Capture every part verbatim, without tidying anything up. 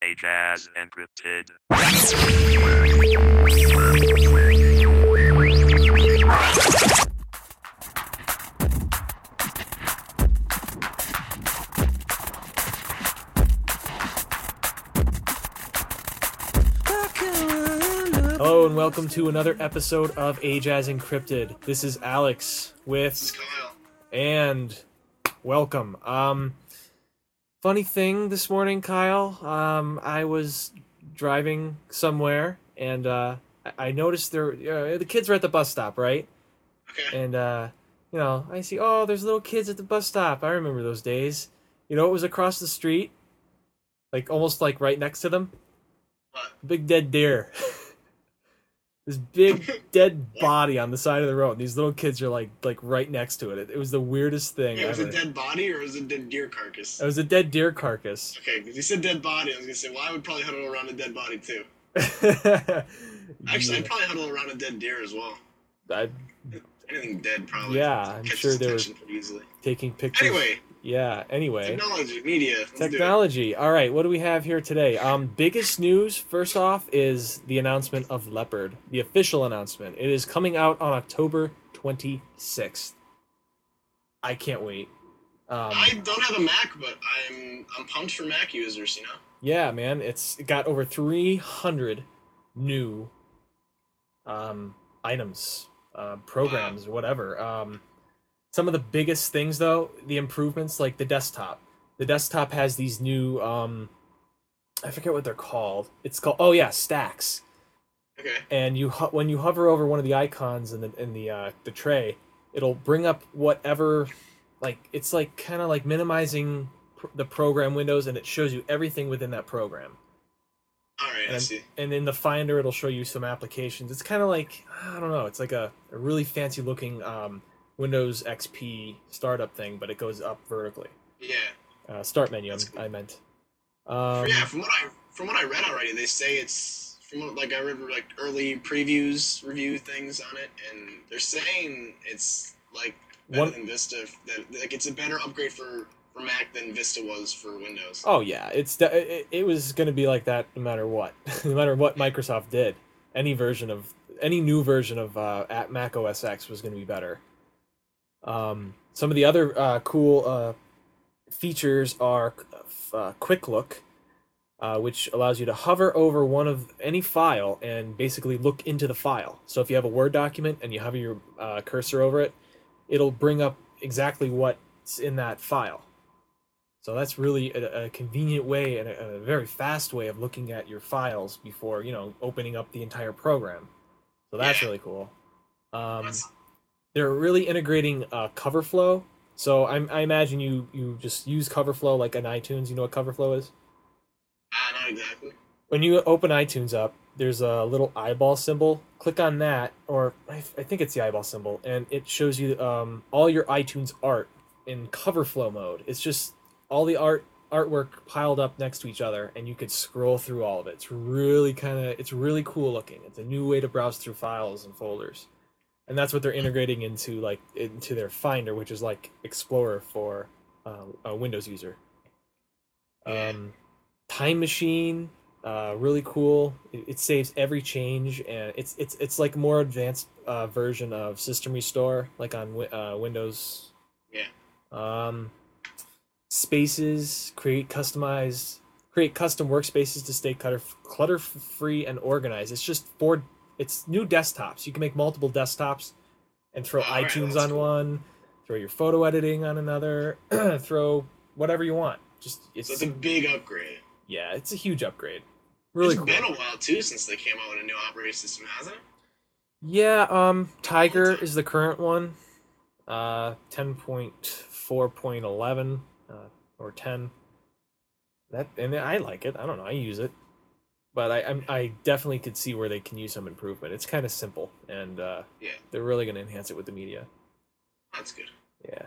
Ajaz Encrypted. Hello and welcome to another episode of Ajaz Encrypted. This is Alex with This is Kyle. and welcome. Um, funny thing this morning, Kyle. Um, I was driving somewhere and uh, I I noticed there uh, the kids were at the bus stop, right? Okay. And uh, you know, I see, oh, there's little kids at the bus stop. I remember those days. You know, it was across the street, like almost like right next to them. What? Big dead deer. This big dead body on the side of the road. These little kids are like like right next to it. It, it was the weirdest thing Hey, was ever. it dead body or was it dead deer carcass? It was a dead deer carcass. Okay, because you said dead body, I was gonna say, well, I would probably huddle around a dead body too. Actually, Actually, I'd probably huddle around a dead deer as well. I, Anything dead, probably. Yeah, I'm catches sure they were attention pretty easily. taking pictures. Anyway, Yeah, anyway. technology, media. Let's do it. Technology. All right, what do we have here today? Um, biggest news, first off, is the announcement of Leopard, the official announcement. It is coming out on October twenty-sixth. I can't wait. Um, I don't have a Mac, but I'm I'm pumped for Mac users. You know. yeah, man, it's it got over three hundred new um, items, uh, programs, whatever. Um, some of the biggest things, though, the improvements, like the desktop. The desktop has these new, um, I forget what they're called. It's called, oh yeah, stacks. Okay. And you ho- when you hover over one of the icons in the in the uh, the tray, it'll bring up whatever, like it's like kind of like minimizing pr- the program windows, and it shows you everything within that program. All right, I And, see. and in the Finder, it'll show you some applications. It's kind of like, I don't know, it's like a, a really fancy looking um, Windows X P startup thing, but it goes up vertically. Yeah. Uh, start menu, That's I meant. Um, yeah. From what I from what I read already, they say it's from what, like I read like early previews, review things on it, and they're saying it's like better One- than Vista. That like it's a better upgrade for, for Mac than Vista was for Windows. Oh yeah, it's de- it, it was going to be like that no matter what, no matter what Microsoft did. Any version of any new version of uh, at Mac O S X was going to be better. Um, some of the other uh, cool uh, features are uh, Quick Look, uh, which allows you to hover over one of any file and basically look into the file. So if you have a Word document and you hover your uh, cursor over it, it'll bring up exactly what's in that file. So that's really a, a convenient way and a, a very fast way of looking at your files before, you know, opening up the entire program. So that's Yeah. really cool. Um, That's- they're really integrating uh, CoverFlow. So I, I imagine you, you just use CoverFlow like in iTunes. You know what CoverFlow is? Ah, not exactly. When you open iTunes up, there's a little eyeball symbol. Click on that, or I, I think it's the eyeball symbol, and it shows you um, all your iTunes art in CoverFlow mode. It's just all the art artwork piled up next to each other, and you could scroll through all of it. It's really kind of it's really cool looking. It's a new way to browse through files and folders, and that's what they're integrating into like into their Finder, which is like Explorer for uh, a Windows user. Um, Time Machine, uh, really cool. It, it saves every change, and it's it's it's like a more advanced uh, version of System Restore, like on wi- uh, Windows. Yeah. Um, spaces, create customized, create custom workspaces to stay clutter clutter free and organized. It's just four. It's new desktops. You can make multiple desktops, and throw Oh, alright, iTunes that's on cool. one, throw your photo editing on another, throw whatever you want. Just it's So it's a big upgrade. yeah, it's a huge upgrade. Really It's cool. been a while too since they came out with a new operating system, hasn't it? Yeah, um, Tiger is the current one. Uh, ten point four point eleven, uh, or ten. That and I like it. I don't know. I use it, but I I'm, I definitely could see where they can use some improvement. It's kind of simple, and uh, Yeah, they're really going to enhance it with the media. that's good. Yeah.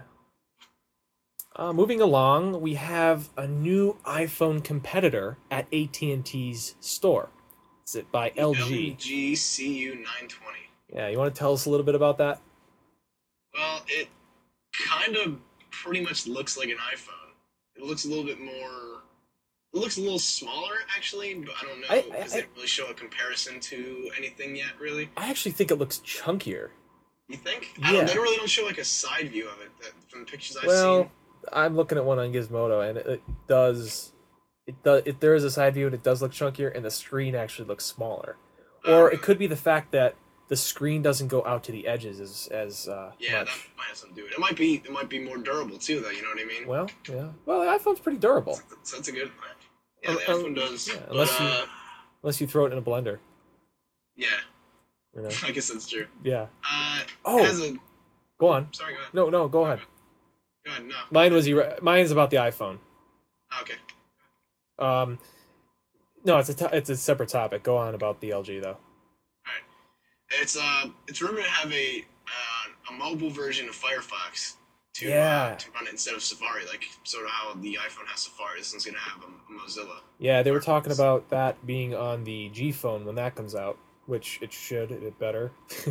Uh, moving along, we have a new iPhone competitor at A T and T's store. It's it by L G. L G C U nine twenty. Yeah, you want to tell us a little bit about that? Well, it kind of pretty much looks like an iPhone. It looks a little bit more, a It looks a little smaller, actually, but I don't know, I- I- because they don't really show a comparison to anything yet, really. I actually think it looks chunkier. You think? I don't, Yeah. they don't really don't show, like, a side view of it that, from the pictures I've Well, seen. I'm looking at one on Gizmodo, and it, it does. It does. It, there is a side view, and it does look chunkier, and the screen actually looks smaller. Oh, Or really? it could be the fact that the screen doesn't go out to the edges as as uh, Yeah, that much. might have something to do with it. It might be, it might be more durable, too, though, you know what I mean? Well, yeah. Well, the iPhone's pretty durable, So that's a good... Yeah, Um, the um, iPhone does. yeah, but, unless you- uh, unless you throw it in a blender. yeah, You know. I guess that's true. Yeah. Uh, Oh, as a... go on. Sorry, go ahead. No, no, go ahead. Go ahead, no. Mine was ere- mine's about the iPhone. Okay. Um, no, it's a to- it's a separate topic. Go on about the L G though. It's uh, it's rumored to have a uh, a mobile version of Firefox to Yeah. uh, to run it instead of Safari, like sort of how the iPhone has Safari. This one's gonna have a, a Mozilla. Yeah, they were talking about that being on the G phone when that comes out, which it should. It better.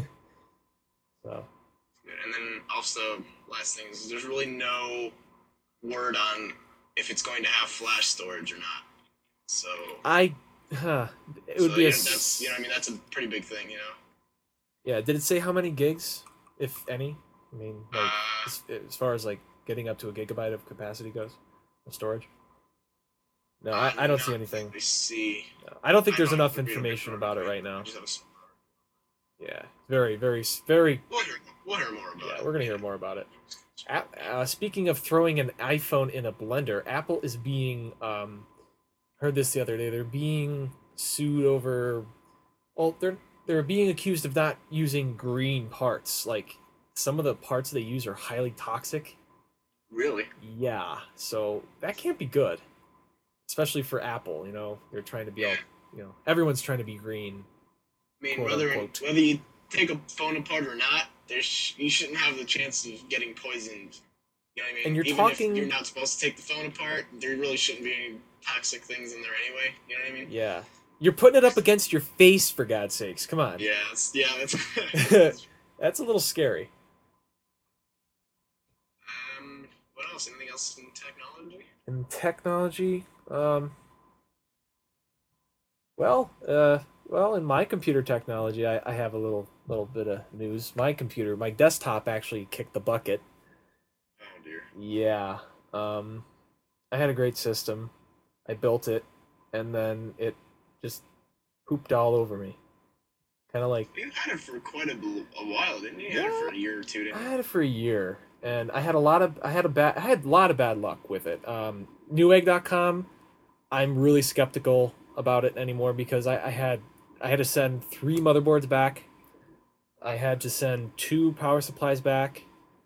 So And then also, last thing is there's really no word on if it's going to have flash storage or not. So I, huh, it would so, be you a know, s- that's you know what I mean that's a pretty big thing, you know. yeah. Did it say how many gigs, if any? I mean, like Uh, as, as far as like getting up to a gigabyte of capacity goes, of storage. No, I, I don't see anything. I see. No, I don't think I there's don't enough agree with information it, about it but right now. I just have a small- Yeah, very, very, s- very. We'll hear, we'll hear more about Yeah, it. we're gonna hear more about it. A- uh, speaking of throwing an iPhone in a blender, Apple is being um, heard this the other day. They're being sued over. Well, they're they're being accused of not using green parts. Like some of the parts they use are highly toxic. Really? Yeah, so that can't be good, especially for Apple. You know, they're trying to be all. Yeah. You know, everyone's trying to be green. I mean, Quote, whether unquote. whether you take a phone apart or not, there's you shouldn't have the chance of getting poisoned. You know what I mean? And you're Even talking- if you're not supposed to take the phone apart, there really shouldn't be any toxic things in there anyway. You know what I mean? Yeah, you're putting it up against your face for God's sakes. Come on. Yeah, that's, yeah, that's. That's a little scary. um, what else? Anything else in technology? In technology, um, well, uh, well, in my computer technology, I, I have a little little bit of news. My computer, my desktop, actually kicked the bucket. Oh dear. Yeah, um, I had a great system. I built it, and then it just pooped all over me. Kind of like You had it for quite a, bl- a while, didn't you? You had it for a year or two, didn't I you? had it for a year, and I had a lot of I had a bad I had a lot of bad luck with it. Um, Newegg dot com, I'm really skeptical about it anymore because I, I had I had to send three motherboards back. I had to send two power supplies back,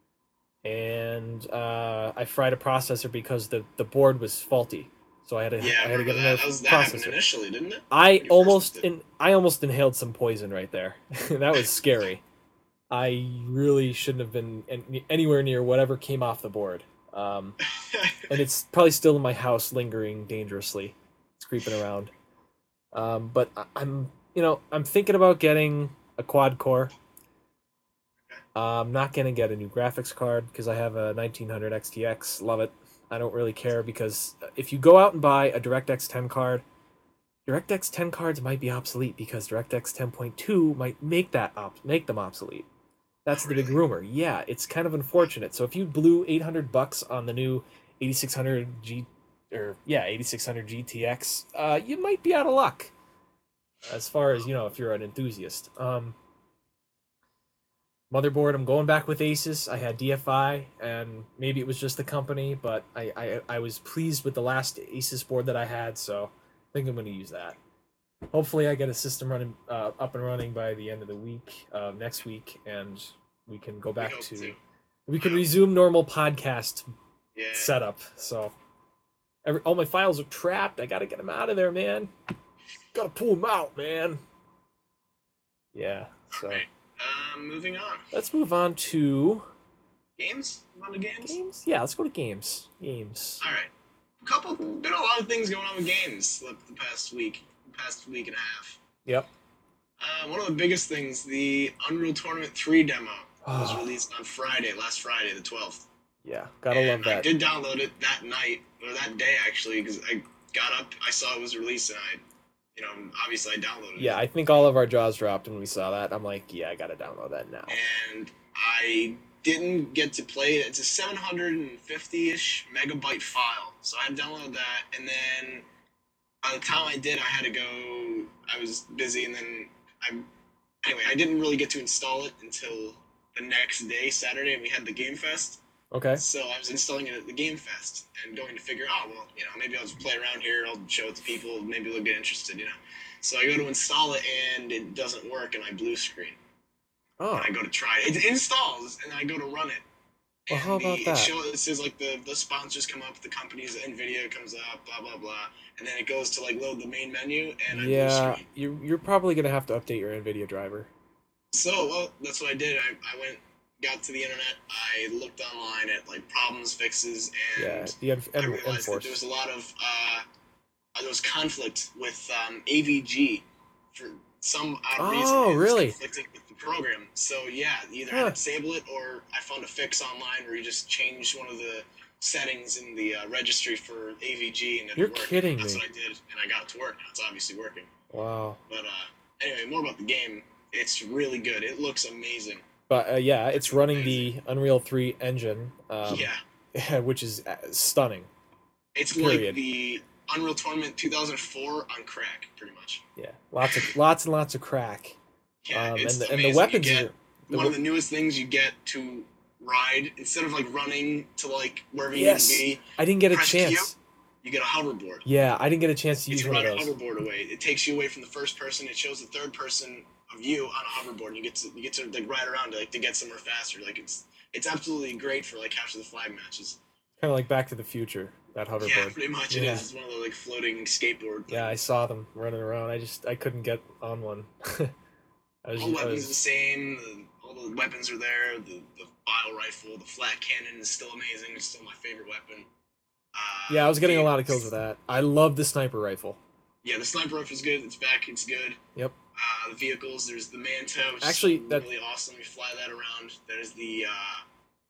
and uh, I fried a processor because the, the board was faulty. So I had to Yeah, I I had to remember get that. another That, was, that happened processor. initially, didn't it? I you first almost did. in, I almost inhaled some poison right there. That was scary. I really shouldn't have been an- anywhere near whatever came off the board. Um, and it's probably still in my house, lingering dangerously. It's creeping around. Um, but I- I'm, you know, I'm thinking about getting a quad core. Uh, I'm not gonna get a new graphics card because I have a nineteen hundred X T X. Love it. I don't really care because if you go out and buy a DirectX ten card, DirectX ten cards might be obsolete because DirectX ten point two might make that op- make them obsolete. That's the big Really? rumor. Yeah, it's kind of unfortunate. So if you blew eight hundred bucks on the new eighty-six hundred G or yeah, eighty-six hundred G T X, uh, you might be out of luck. As far as, you know, if you're an enthusiast. Um, motherboard, I'm going back with Asus. I had D F I, and maybe it was just the company, but I, I, I was pleased with the last Asus board that I had, so I think I'm going to use that. Hopefully I get a system running uh, up and running by the end of the week, uh, next week, and we can go back hope to... to. We can resume normal podcast Yeah. setup, so... Every, all my files are trapped. I gotta get them out of there, man. Gotta pull them out, man. Yeah, so... Alright. Um, moving on. Let's move on to Games? On to games? games. Yeah, let's go to games. Games. Alright. A couple, been a lot of things going on with games like, the past week, the past week and a half. Yep. Uh, one of the biggest things, the Unreal Tournament three demo was Oh. released on Friday, last Friday, the twelfth. Yeah, gotta and love I that. did download it that night, or that day actually, because I got up, I saw it was released, and I, you know, obviously I downloaded Yeah, it. I think all of our jaws dropped when we saw that. I'm like, yeah, I gotta download that now. And I didn't get to play it. It's a seven hundred fifty-ish megabyte file, so I downloaded that, and then by the time I did, I had to go. I was busy, and then I. Anyway, I didn't really get to install it until the next day, Saturday, and we had the Game Fest. Okay. So I was installing it at the Game Fest and going to figure out, well, you know, maybe I'll just play around here. I'll show it to people. Maybe they'll get interested, you know. So I go to install it, and it doesn't work, and I blue screen. Oh. And I go to try it. It installs, and I go to run it. Well, And how about the, that? It, shows, it says, like, the, the sponsors come up, the companies, NVIDIA comes up, blah, blah, blah. And then it goes to, like, load the main menu, and I blue Yeah, screen. you you're probably gonna have to update your NVIDIA driver. So, well, that's what I did. I, I went, got to the internet, I looked online at, like, problems, fixes, and Yeah, the N- I N- realized that Enforce. there was a lot of, uh, there was conflict with um, A V G for some odd Oh, reason. It was really? conflicted with the program. So, yeah, you either Huh. had to disable it, or I found a fix online where you just changed one of the settings in the uh, registry for A V G, and it You're worked. kidding That's me. what I did, and I got it to work. Now it's obviously working. Wow. But uh, anyway, more about the game. It's really good. It looks amazing. But uh, yeah, it's It's running amazing. the Unreal three engine, um, yeah, which is uh, stunning. it's period. like the Unreal Tournament two thousand four on crack, pretty much. Yeah, lots of lots and lots of crack. Yeah, Um, it's and the, and amazing. the weapons You get, are the one we- of the newest things you get to ride, instead of like running to like wherever you Yes. need to be, I didn't get a press chance. you get a hoverboard. Yeah, I didn't get a chance to You use can one of ride a those. hoverboard away. It takes you away from the first person. It shows the third person of you on a hoverboard, and you get to you get to like ride around to, like to get somewhere faster. Like it's it's absolutely great for like capture the flag matches. Kind of like Back to the Future, that Yeah, hoverboard. pretty much Yeah. it is. It's one of the like floating skateboard. Yeah, I things. saw them running around. I just I couldn't get on one. I was, All the I weapons was- are the same. The, all the weapons are there. The the bio rifle, the flat cannon is still amazing. It's still my favorite weapon. Uh, yeah, I was getting a the- lot of kills with that. I love the sniper rifle. Yeah, the sniper rifle is good. It's back. It's good. Yep. Uh, the vehicles. There's the Manta, which Actually, is that- really awesome. You fly that around. There's the uh,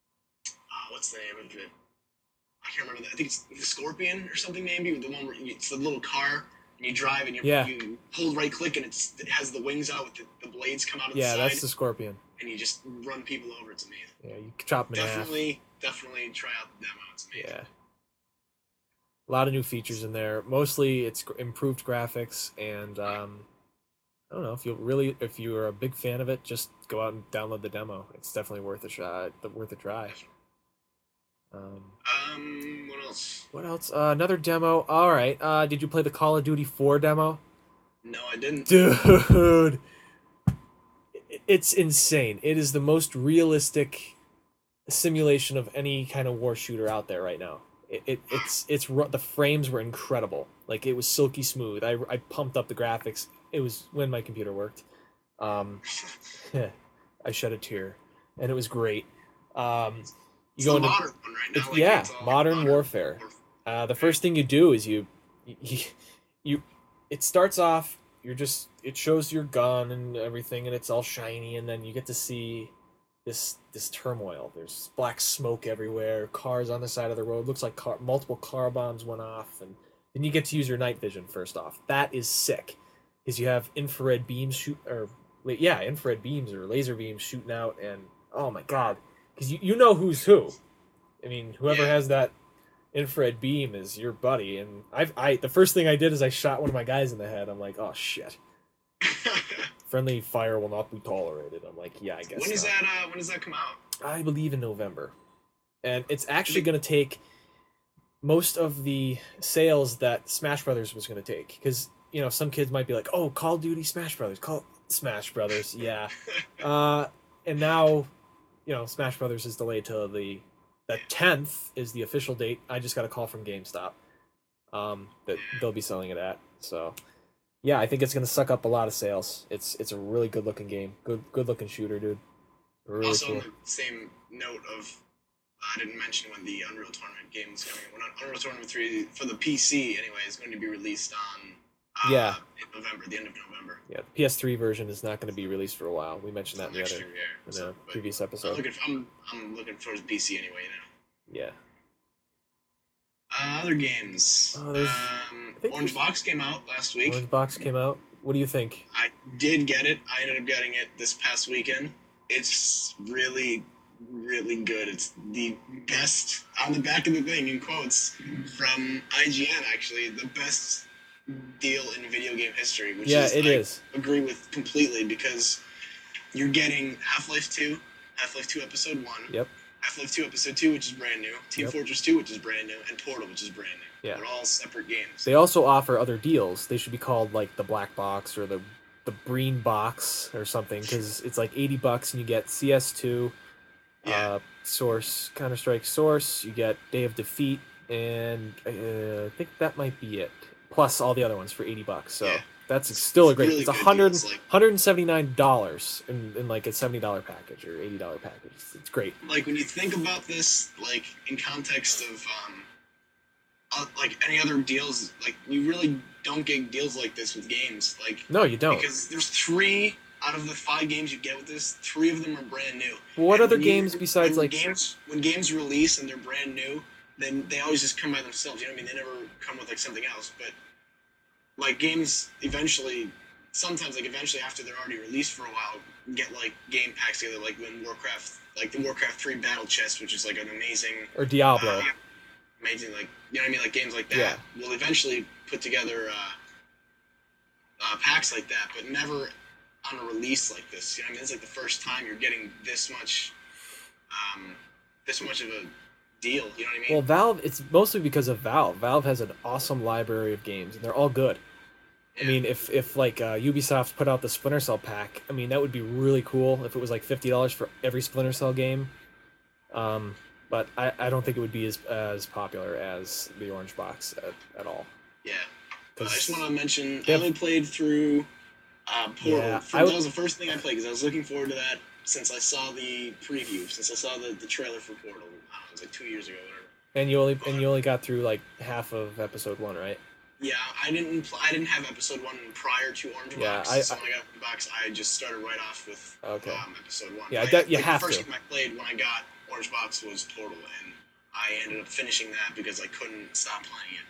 uh, what's the name of it? I can't remember that. I think it's the Scorpion or something. Maybe the one where you, it's the little car and you drive and you Yeah. you hold right click and it's it has the wings out with the, the blades come out of Yeah, the side that's the Scorpion. and you just run people over. It's amazing. Yeah, you can chop them in half. Definitely, definitely try out the demo. It's amazing. Yeah. A lot of new features in there. Mostly it's gr- improved graphics and um I don't know if you really if you're a big fan of it, just go out and download the demo. It's definitely worth a shot, worth a try. Um Um, what else? what else? Uh, another demo. All right. Uh did you play the Call of Duty four demo? No, I didn't. Dude. I- It's insane. It is the most realistic simulation of any kind of war shooter out there right now. It, it it's it's ru- the frames were incredible. Like it was silky smooth. I, I pumped up the graphics. It was when my computer worked. Um, I shed a tear, and it was great. Um, you It's go the into modern one right now. it's- like, yeah, it's all modern warfare. Uh, the first thing you do is you, you, you, it starts off. You're just it shows your gun and everything, and it's all shiny, and then you get to see this this turmoil. There's black smoke everywhere, cars on the side of the road. Looks like car, multiple car bombs went off, and then you get to use your night vision first off. That is sick, because you have infrared beams shoot or wait, yeah, infrared beams or laser beams shooting out, and oh my god, because you you know who's who. I mean, whoever Yeah. has that infrared beam is your buddy, and I I the first thing I did is I shot one of my guys in the head. I'm like, oh shit. Friendly fire will not be tolerated. I'm like, yeah, I guess. when is not. that? Uh, when does that come out? I believe in November, and it's actually going to take most of the sales that Smash Brothers was going to take, because you know some kids might be like, "Oh, Call of Duty Smash Brothers, Call Smash Brothers, yeah," uh, and now you know Smash Brothers is delayed till the the tenth is the official date. I just got a call from GameStop um, that they'll be selling it at. So yeah, I think it's going to suck up a lot of sales. It's it's a really good looking game, good good looking shooter, dude. Really also, cool. on the same note of, I didn't mention when the Unreal Tournament game was coming. When Unreal Tournament three for the P C anyway is going to be released on uh, Yeah. in November, the end of November. Yeah, the P S three version is not going to be released for a while. We mentioned that in the Next other year, yeah. in So, the but previous I'm episode. looking. For, I'm I'm looking for the P C anyway. You know. Yeah. Uh, other games. Oh, there's- um, I think Orange there's- Box came out last week. Orange Box came out. What do you think? I did get it. I ended up getting it this past weekend. It's really, really good. It's the best, on the back of the thing, in quotes, from I G N, actually, the best deal in video game history. Which Yeah, is, it I is. agree with completely, because you're getting Half-Life two, Half-Life two Episode one, Yep. Half-Life two Episode two, which is brand new, Team Yep. Fortress two, which is brand new, and Portal, which is brand new. Yeah. They're all separate games. They also offer other deals. They should be called like the Black Box or the the Green Box or something, because it's like eighty bucks and you get C S two, Yeah. uh, Source, Counter Strike Source. You get Day of Defeat, and uh, I think that might be it. Plus all the other ones for eighty bucks. So Yeah. that's still a great. Really it's a good hundred deals, like- hundred and seventy nine dollars in, in like a seventy dollar package or eighty dollar package. It's, it's great. Like, when you think about this, like, in context of, um, uh, like, any other deals, like, you really don't get deals like this with games. Like, No, you don't. because there's three out of the five games you get with this, three of them are brand new. What And other when you- games besides when like? games when games release and they're brand new, then they always just come by themselves. You know what I mean? They never come with like something else. But like games, eventually, sometimes like eventually after they're already released for a while, get like game packs together. Like when Warcraft, like the Warcraft three Battle Chest, which is like an amazing, Or Diablo. uh, amazing like you know what I mean? Like games like that Yeah. will eventually put together uh, uh, packs like that, but never on a release like this. You know what I mean? It's like the first time you're getting this much, um, this much of a deal. You know what I mean? Well, Valve, it's mostly because of Valve. Valve has an awesome library of games, and they're all good. I Yeah. mean, if, if like uh, Ubisoft put out the Splinter Cell pack, I mean, that would be really cool if it was like fifty dollars for every Splinter Cell game. Um, but I, I don't think it would be as as popular as the Orange Box at, at all. yeah. But I 'Cause- just want to mention, They I have- only played through uh, Portal. Yeah, For- I w- that was the first thing I played because I was looking forward to that since I saw the preview, since I saw the, the trailer for Portal. I don't know, it was like two years ago, whatever. And you only and you only got through like half of episode one, right? Yeah, I didn't. Pl- I didn't have episode one prior to Orange Yeah, Box. I- so when I got Orange Box, I just started right off with Okay. um, episode one. Yeah, I, that- you like, have the first to. game I played when I got Orange Box was Portal, and I ended up finishing that because I couldn't stop playing it.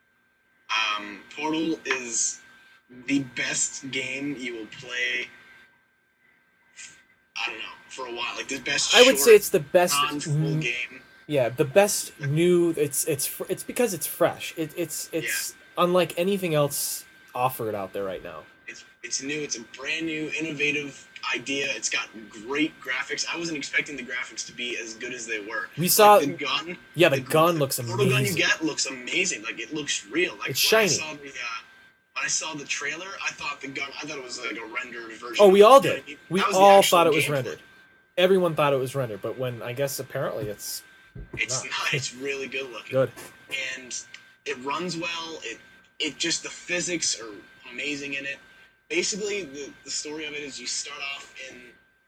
Um, Portal is the best game you will play. I don't know, for a while. Like the best. I would say short, it's the best. non-full mm, game. Yeah, the best new. It's it's fr- it's because it's fresh. It, it's it's unlike anything else offered out there right now. It's it's new. It's a brand new, innovative idea. It's got great graphics. I wasn't expecting the graphics to be as good as they were. We saw- Like, the gun. Yeah, the gun looks portal gun you amazing. get looks amazing. Like it looks real. Like It's when I shiny. saw the, uh, when I saw the trailer, I thought the gun. I thought it was like a rendered version. Oh, we all of it. did. We That was the all actual thought it was gameplay. rendered. Everyone thought it was rendered, but when I guess apparently it's It's not. not. It's really good looking. good. And it runs well. It it just the physics are amazing in it. Basically, the the story of it is you start off in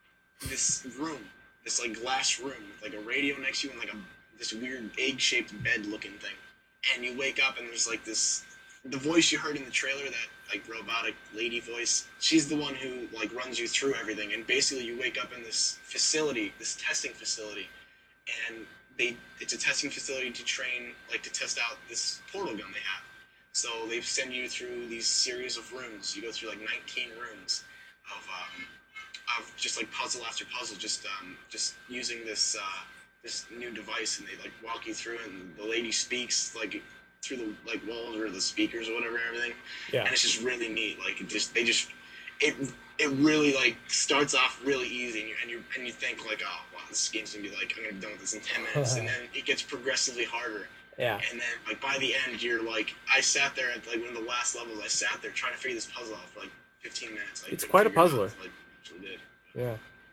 this room, this like glass room with like a radio next to you and like a this weird egg-shaped bed-looking thing, and you wake up and there's like this the voice you heard in the trailer, that like robotic lady voice. She's the one who like runs you through everything, and basically you wake up in this facility, this testing facility, and they it's a testing facility to train like to test out this portal gun they have. So they send you through these series of rooms. You go through like nineteen rooms of um, of just like puzzle after puzzle, just um, just using this uh, this new device, and they like walk you through, and the lady speaks like through the like walls or the speakers or whatever and everything. Yeah. And it's just really neat. Like it just they just it it really like starts off really easy, and you and you and you think like, oh wow, this game's gonna be like I'm gonna be done with this in ten minutes, and then it gets progressively harder. Yeah. And then, like, by the end, you're like, I sat there at, like, one of the last levels, I sat there trying to figure this puzzle out for, like, fifteen minutes. Like, It's couldn't quite a figure it out puzzler. until I actually did. Yeah.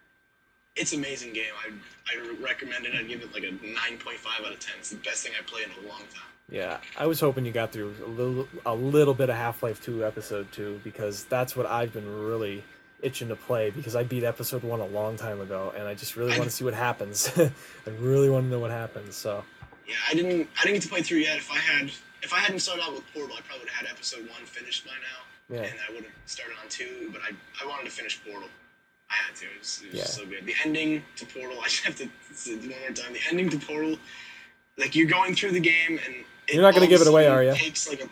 It's an amazing game. I I recommend it. I'd give it, like, a nine point five out of ten. It's the best thing I played in a long time. Yeah, I was hoping you got through a little, a little bit of Half-Life two episode two, because that's what I've been really itching to play, because I beat episode one a long time ago, and I just really I- want to see what happens. I really want to know what happens. So Yeah, I didn't I didn't get to play through yet. If I had if I hadn't started out with Portal, I probably would have had episode one finished by now. Yeah. And I would have started on two, but I I wanted to finish Portal. I had to. It was, it was Yeah. so good. The ending to Portal, I just have to say it one more time. The ending to Portal, like you're going through the game and it You're not gonna all of give a it away, sudden are ya? Takes like a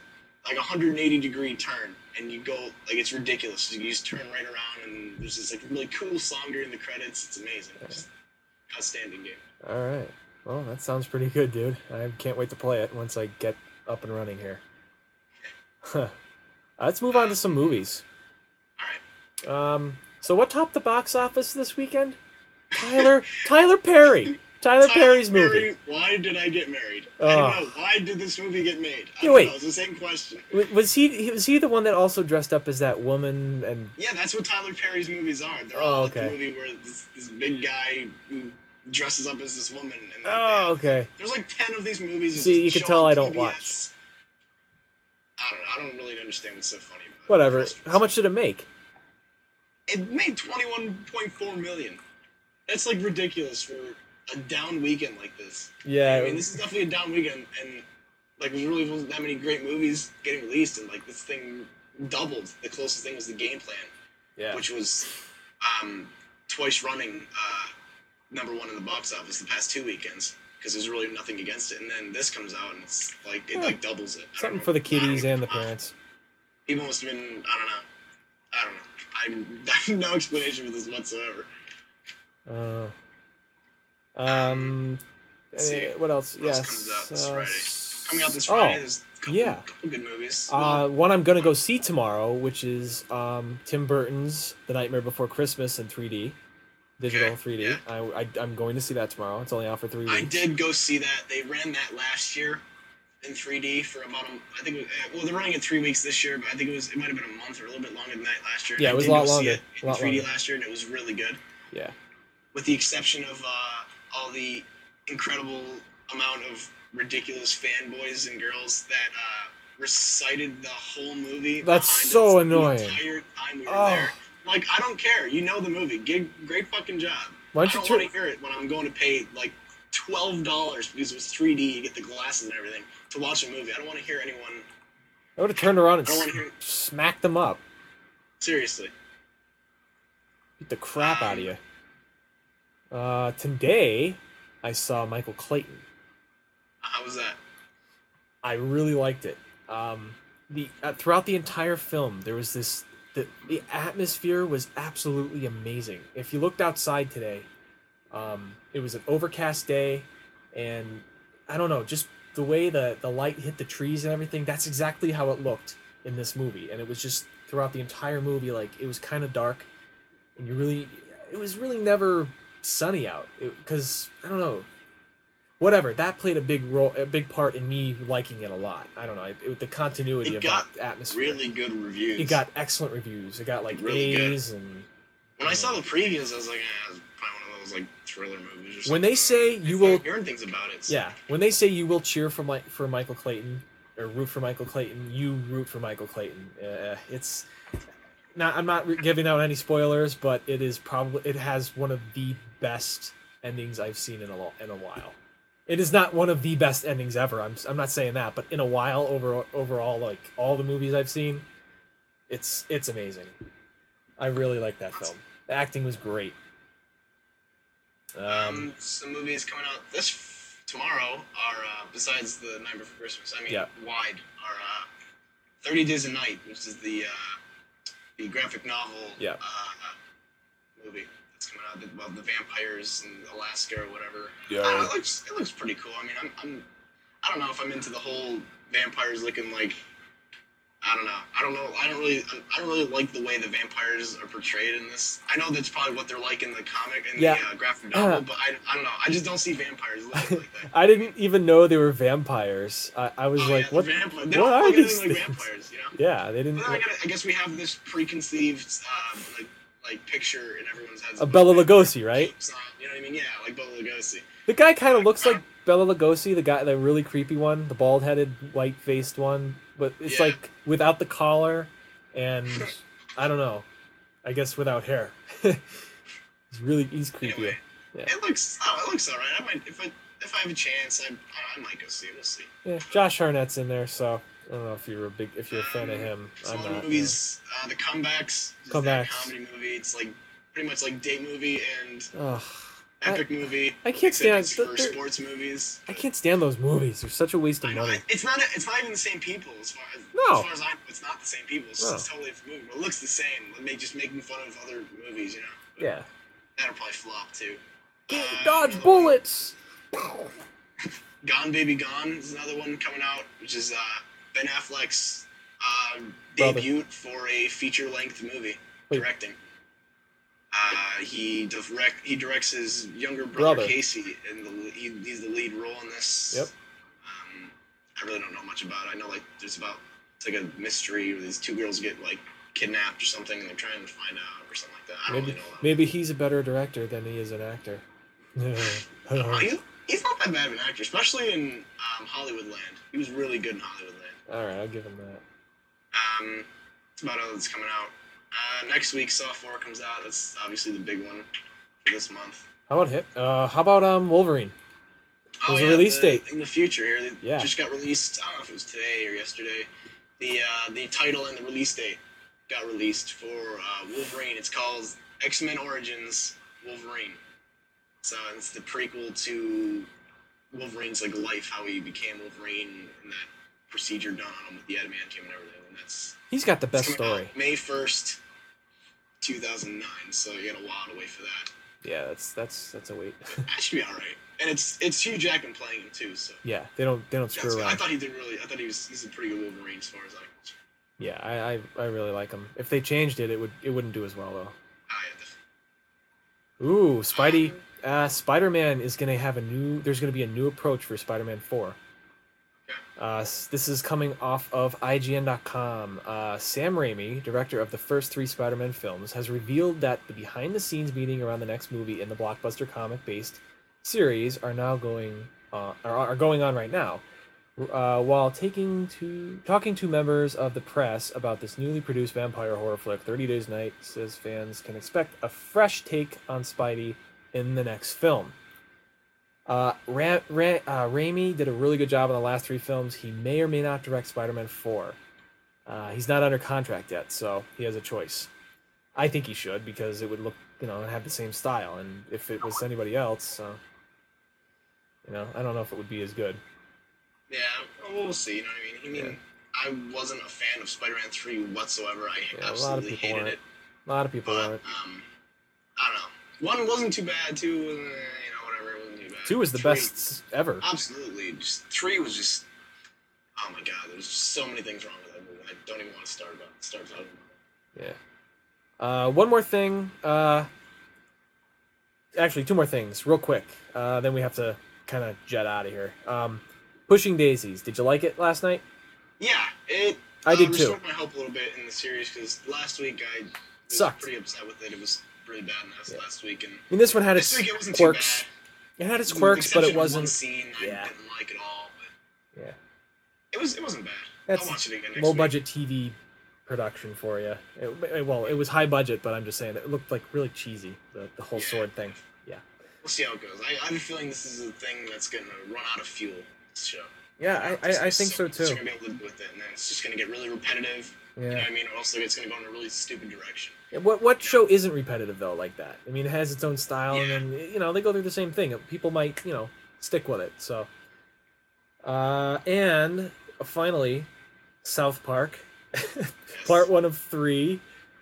like a one hundred eighty degree turn, and you go like it's ridiculous. You just turn right around, and there's this like really cool song during the credits. It's amazing. It's outstanding game. All right. Well, that sounds pretty good, dude. I can't wait to play it once I get up and running here. Huh. Let's move on to some movies. All right. Um. So what topped the box office this weekend? Tyler Tyler Perry. Tyler, Tyler Perry's Perry, movie. Why did I get married? Oh. I don't know. Why did this movie get made? I Yeah, don't wait. know. It's the same question. W- Was he was he the one that also dressed up as that woman and Yeah, that's what Tyler Perry's movies are. They're Oh, all okay. like the movie where this, this big guy who dresses up as this woman. And like, Oh, they- okay. There's like ten of these movies. that See, you just can show tell on I don't P B S. watch. I don't know. I don't really understand what's so funny about it. Whatever. How much did it make? It made twenty-one point four million. That's like ridiculous for a down weekend like this. Yeah. I mean, this is definitely a down weekend, and like there really wasn't that many great movies getting released, and like this thing doubled. The closest thing was The Game Plan, Yeah. which was um, twice running uh, number one in the box office the past two weekends because there's really nothing against it. And then this comes out, and it's like it Yeah. like doubles it. I don't Something know. for the I don't kiddies know. and the parents. People must have been. I don't know. I don't know. I I have no explanation for this whatsoever. Uh, um. Let's see. eh, What else? What else Yes. comes out this uh, Friday? Coming out this oh, Friday, there's a couple, yeah. couple good movies. Uh, Well, one I'm gonna go see tomorrow, which is um, Tim Burton's The Nightmare Before Christmas in three D, digital Okay, three D. yeah. I, I I'm going to see that tomorrow. It's only out for three weeks. I did go see that. They ran that last year in three D for about a, I think it was, uh, well they're running it three weeks this year, but I think it was it might have been a month or a little bit longer than that last year. Yeah, I it was did a lot go see longer, it a in lot three D longer. last year, and it was really good. Yeah. With the exception of uh, all the incredible amount of ridiculous fanboys and girls that uh, recited the whole movie. That's behind so us annoying. The entire time we were Oh. there. Like, I don't care. You know the movie. Good, great fucking job. Why I don't you don't turn? want to hear it when I'm going to pay like twelve dollars because it was three D. You get the glasses and everything to watch a movie. I don't want to hear anyone. I would have turned around and I don't s- wanna hear- smacked them up. Seriously. Beat the crap out of you. Uh, today, I saw Michael Clayton. How was that? I really liked it. Um, the uh, throughout the entire film, there was this. The, the atmosphere was absolutely amazing. If you looked outside today, um, it was an overcast day, and I don't know, just the way the, the light hit the trees and everything, that's exactly how it looked in this movie. And it was just throughout the entire movie, like, it was kind of dark, and you really, it was really never sunny out. Because, I don't know, whatever, that played a big role, a big part in me liking it a lot. I don't know, it, it, the continuity It of got that atmosphere. Really good reviews. It got excellent reviews. It got like Really good. A's and When I saw the previews, I was like, eh, it's probably one of those like thriller movies. Or something. when they say you I will, started hearing things about it. So. yeah, when they say you will cheer for my, for Michael Clayton or root for Michael Clayton, you root for Michael Clayton. Uh, it's not. I'm not giving out any spoilers, but it is probably it has one of the best endings I've seen in a lo- in a while. It is not one of the best endings ever. I'm I'm not saying that, but in a while, over overall, like all the movies I've seen, it's it's amazing. I really like that film. The acting was great. Um, Um, some movies coming out this f- tomorrow are uh, besides the Night Before Christmas. I mean, Yeah. Wide are uh, Thirty Days a Night, which is the uh, the graphic novel Yeah. uh, movie that's coming out about the vampires in Alaska or whatever. Yeah. I don't know, it looks it looks pretty cool. I mean, I'm, I'm I don't know if I'm into the whole vampires looking like. I don't know. I don't know. I don't really. I don't really like the way the vampires are portrayed in this. I know that's probably what they're like in the comic and Yeah. the uh, graphic novel, Uh. but I, I don't know. I just don't see vampires looking like that. I didn't even know they were vampires. I, I was Oh, like, yeah, what? the vampire. They what don't are look these anything like things? vampires, you know. Yeah, they didn't. But then I, gotta, I guess we have this preconceived uh, like like picture in everyone's heads. A about Bela vampires. Lugosi, right? It's not- You know what I mean? Yeah, like Bela Lugosi. The guy kind of looks like Bela Lugosi, the guy, the really creepy one, the bald-headed, white-faced one, but it's Yeah. like without the collar, and I don't know, I guess without hair. He's really, he's creepy. Anyway, Yeah. it looks oh, it looks alright. I might if I if I have a chance, I I might go see it. We'll see. Yeah, Josh Hartnett's in there, so I don't know if you're a big, if you're a fan of him. Some I'm other not. movies, uh, the comebacks. It's Comebacks. a comedy movie. It's like pretty much like date movie and Ugh, Epic movie. I can't stand except the- it's for the- sports movies. I can't stand those movies. They're such a waste of I know, money. it's not. It's not even the same people as far as, No. as far as I know. It's not the same people. It's, No. it's totally a movie. It looks the same. They just making fun of other movies, you know. But Yeah. that'll probably flop too. Dodge bullets. Gone Baby Gone is another one coming out, which is uh, Ben Affleck's uh, Brother. debut for a feature-length movie Wait. directing. Uh, he direct he directs his younger brother, Brother. Casey, and the he, he's the lead role in this. Yep. Um, I really don't know much about it. I know like there's about it's like a mystery where these two girls get like kidnapped or something, and they're trying to find out or something like that. I don't Maybe really know. maybe he's a better director than he is an actor. Uh, he's, he's not that bad of an actor, especially in um, Hollywoodland. He was really good in Hollywoodland. All right, I'll give him that. Um, that's about all that's coming out. Uh, next week, Saw four comes out. That's obviously the big one for this month. How about hit? Uh, how about um Wolverine? There's a release Oh, the, date. in the future here. It Yeah. just got released. I don't know if it was today or yesterday. The uh, the title and the release date got released for uh, Wolverine. It's called X-Men Origins Wolverine. So it's the prequel to Wolverine's like life, how he became Wolverine, and that procedure done on him with the adamantium and everything. And that's He's got the best it's coming story. out May first, two thousand nine. So you got a while to wait for that. Yeah, that's that's that's a wait. That should be all right. And it's it's Hugh Jackman playing him too. So Yeah, they don't they don't screw that's good. I around. thought he did really. I thought he was he's a pretty good Wolverine as far as I. Yeah, I, I I really like him. If they changed it, it would it wouldn't do as well though. Ah, yeah, definitely. Ooh, Spidey. Uh, Spider-Man is gonna have a new. There's gonna be a new approach for Spider-Man four. Okay. Uh, s- this is coming off of I G N dot com. Uh, Sam Raimi, director of the first three Spider-Man films, has revealed that the behind-the-scenes meeting around the next movie in the blockbuster comic-based series are now going uh, are, are going on right now. Uh, while taking to talking to members of the press about this newly produced vampire horror flick, thirty Days Night says fans can expect a fresh take on Spidey in the next film. Uh, Ra- Ra- uh, Raimi did a really good job on the last three films. He may or may not direct Spider-Man four. Uh, he's not under contract yet, so he has a choice. I think he should because it would look, you know, have the same style. And if it was anybody else, uh, you know, I don't know if it would be as good. Yeah, well, we'll see. You know what I mean? I mean, I wasn't a fan of Spider-Man three whatsoever. I Yeah, a lot of absolutely people hated weren't. it. A lot of people But aren't. um, I don't know. One wasn't too bad. Two, was, uh, you know, whatever. It wasn't too bad. Two was the Three- best ever. Absolutely. Just three was just. Oh my god, there was just so many things wrong with that movie. I don't even want to start about start talking about it. Yeah. Uh, one more thing. Uh, actually, two more things, real quick. Uh, then we have to kind of jet out of here. Um, Pushing Daisies. Did you like it last night? Yeah, it. I uh, did too. restored my hope a little bit in the series because last week I was Sucked. pretty upset with it. It was really bad last, Yeah. last week, and I mean, this one had this its week it wasn't quirks. too It had its bad. quirks, With but the it exception of one wasn't. scene I yeah. didn't like at all. But Yeah. it was it wasn't bad. That's I'll watch it again next low week. budget T V production for you. It, it- well, it was high budget, but I'm just saying it looked like really cheesy. The the whole Yeah. sword thing. Yeah. We'll see how it goes. I, I have a feeling this is a thing that's going to run out of fuel. This show. Yeah, I, I, I think so It's too. going to be able to live with it, and then it's just going to get really repetitive. You know Yeah. what I mean? Or also it's going to go in a really stupid direction. Yeah, What what show isn't repetitive though like that? I mean, it has its own style, Yeah. and then you know they go through the same thing. People might you know stick with it. So, uh, and finally, South Park, Yes. part one of three.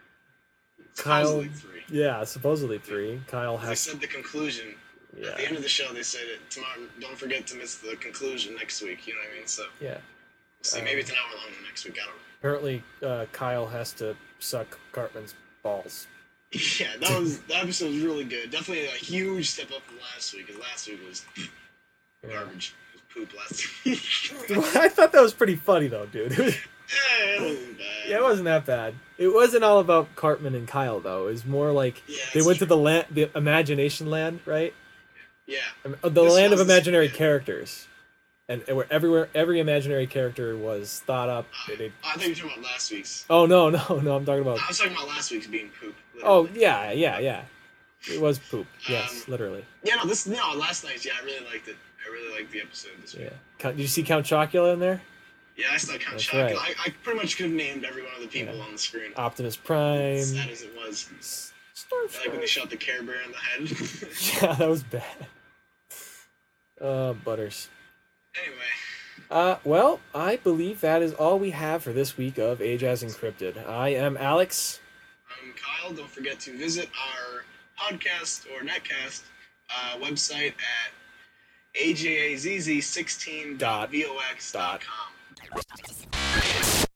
Kyle, Supposedly three. yeah, supposedly three. Kyle They has, said the conclusion. At the yeah, end of the show, they said it tomorrow. Don't forget to miss the conclusion next week. You know what I mean? So yeah. we'll see. Maybe it's an hour long next week. I don't know. Apparently, uh, Kyle has to suck Cartman's balls. Yeah, that was that episode was really good. Definitely a huge step up from last week. Because last week was Yeah. garbage. It was poop last week. I thought that was pretty funny though, dude. yeah, it wasn't bad. Yeah, it wasn't that bad. It wasn't all about Cartman and Kyle though. It was more like Yeah, they it's went to true. the land, the imagination land, right? Yeah. Um, uh, The This land of was- imaginary yeah. characters, and and where everywhere every imaginary character was thought up. They- they- I thought you were talking about last week's. oh no, no, no! I'm talking about. I was talking about last week's being poop. Oh literally. yeah, yeah, yeah. It was poop. Yes, Um, literally. Yeah, no, this no last night's. Yeah, I really liked it. I really liked the episode this week. Yeah. Count, did you see Count Chocula in there? Yeah, I still count That's Chuck. right. I, I pretty much could have named every one of the people Yeah. on the screen. Optimus Prime, As sad as it was. S- Like when they shot the Care Bear in the head. Yeah, that was bad. Uh, Butters. Anyway. Uh, well, I believe that is all we have for this week of Age as Encrypted. I am Alex. I'm Kyle. Don't forget to visit our podcast or netcast uh, website at A J A Z Z sixteen dot vox dot com.